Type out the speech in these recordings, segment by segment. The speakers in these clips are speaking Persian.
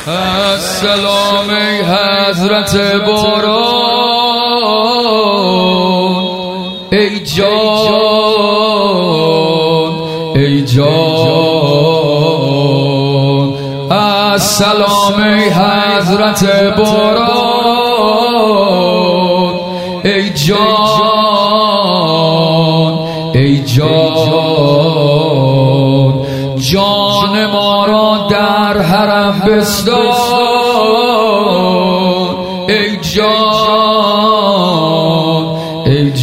السلام ای حضرت باران، ای جان ای جان. السلام ای حضرت باران، ای جان ای جان. جان ما را در حرم بستان، ای جان ای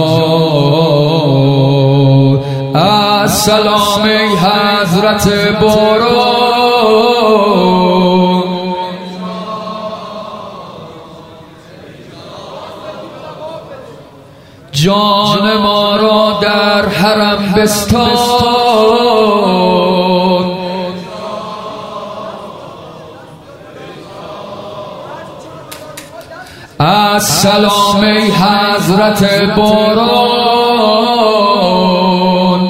جان. السلام ای حضرت باران، جان ما را در حرم بستان. السلام ای حضرت باران،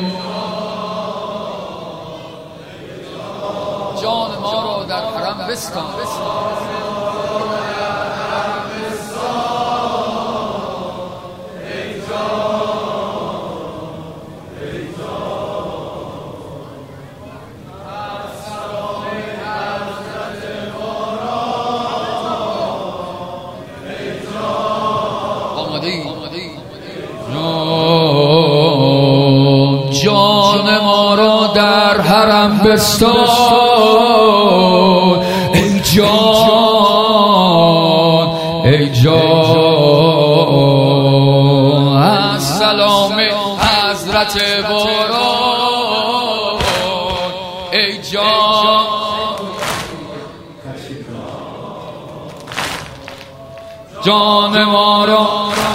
جان ما را در حرم بستان. جان ما را در حرم بستان، ای جان ای جان. السلام حضرت باران، ای جان جان ما را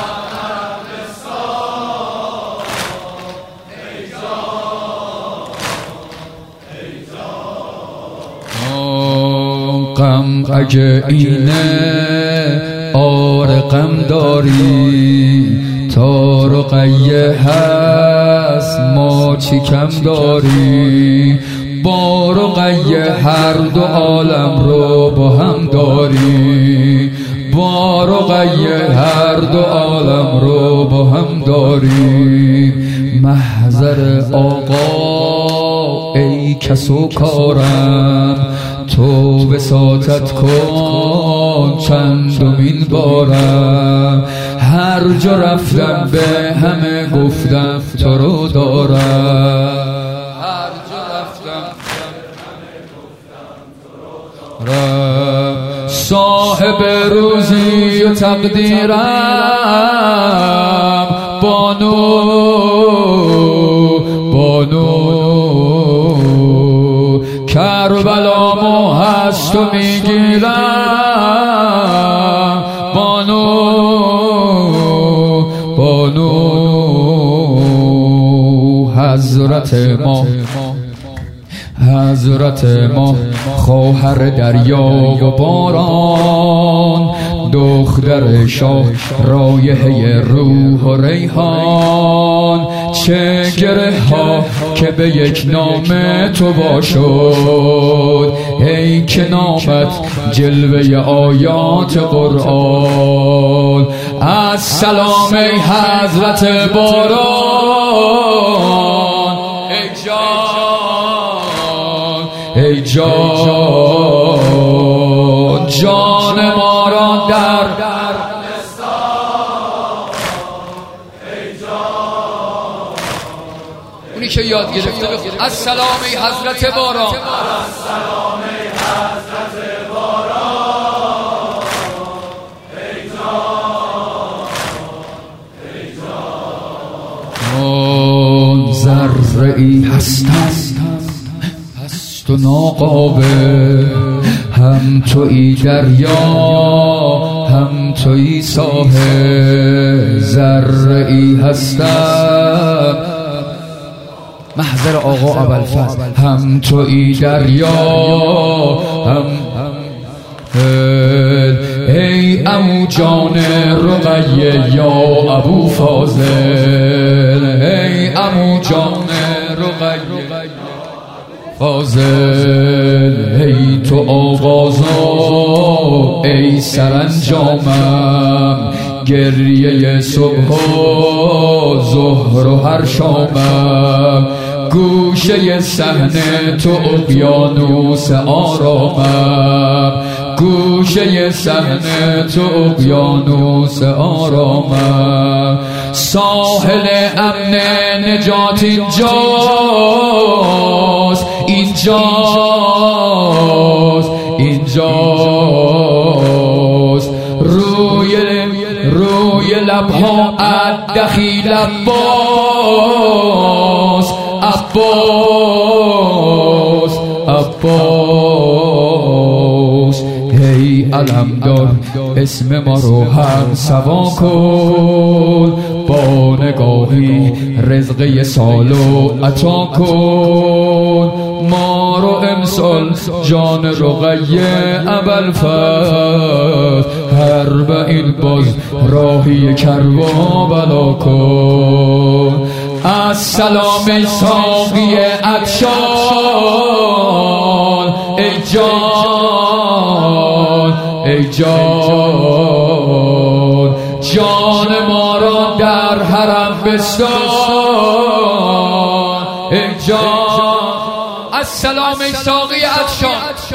غم اگه اینه آره غم داری، تار و قیه هست ما چی کم داری. بار و قیه هر دو عالم رو با هم داری، بار و قیه هر دو عالم رو با هم داری. محضر آقا ای کس و کارم، تو بساطت کن چندمین بارم. هر جا رفتم به همه گفتم تو رو دارم، هر جا رفتم صاحب روزی و تقدیرم، بانو بانو. کربلامو هست و میگیرم، بانو بانو. حضرت ما حضرت ما خواهر دریا و باران، دختر شاه رایحه روح و ریحان. چه گره ها که به یک نام تو باشد، ای که نامت جلوه آیات قرآن. السلام ای حضرت باران، ای جان ای جان. جان ما را در اونی که یاد گرفته بخون. السلام ای حضرت باران، السلام ای حضرت باران، ای جان ای جان. ذره‌ای هستم هست و ناقابل، هم تویی دریا هم تویی ساحل. ذره‌ای هستم محضر آقا ابوالفضل، هم تویی دریا هم ای عمو جان رقیه یا ابو فاضل، ای عمو جان رقیه فاضل ای تو آغازم ای سرانجامم، گریه صبح و ظهر و هر شامم، گوشه صحنه تو اقیانوس آرامم، گوشه صحنه تو اقیانوس آرامم، ساحل امن نجات اینجاست، اینجاست، اینجاست، روی لبها دخیل عباس، عباس، عباس. هی علمدار اسم ما رو هم سوا کن، با نگاهی رزقه سالو عطا کن، ما رو امسال جان رقیه ابوالفضل، هر به این باز راهی کربلا کن. السلام ای ساقی عطشان، ای جان، ای جان، جان ما را در حرم بستان، ای جان. السلام ای ساقی عطشان.